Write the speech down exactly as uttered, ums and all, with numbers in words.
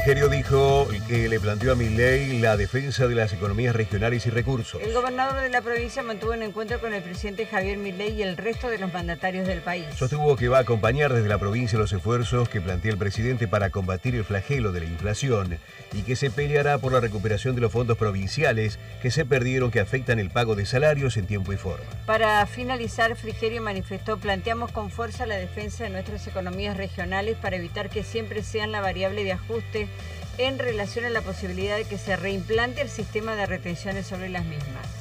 Frigerio dijo que le planteó a Milei la defensa de las economías regionales y recursos. El gobernador de la provincia mantuvo un encuentro con el presidente Javier Milei y el resto de los mandatarios del país. Sostuvo que va a acompañar desde la provincia los esfuerzos que plantea el presidente para combatir el flagelo de la inflación y que se peleará por la recuperación de los fondos provinciales que se perdieron, que afectan el pago de salarios en tiempo y forma. Para finalizar, Frigerio manifestó: planteamos con fuerza la defensa de nuestras economías regionales para evitar que siempre sean la variable de ajuste en relación a la posibilidad de que se reimplante el sistema de retenciones sobre las mismas.